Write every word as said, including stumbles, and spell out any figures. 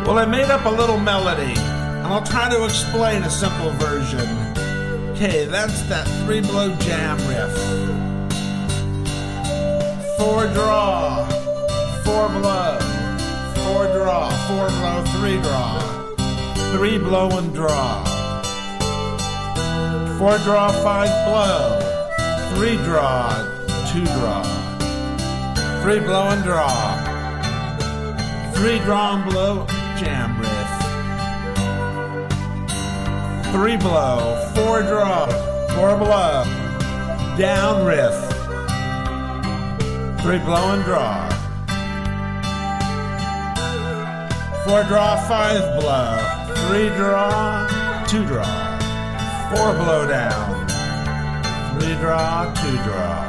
Well, I made up a little melody, and I'll try to explain a simple version. Okay, that's that three-blow jam riff. Four draw, four blow, four draw, four blow, three draw, three blow and draw. Four draw, five blow, three draw, two draw, three blow and draw, three draw and blow, jam riff. Three blow, four draw, four blow, down riff. Three blow and draw. Four draw, five blow, three draw, two draw, four blow down, three draw, two draw.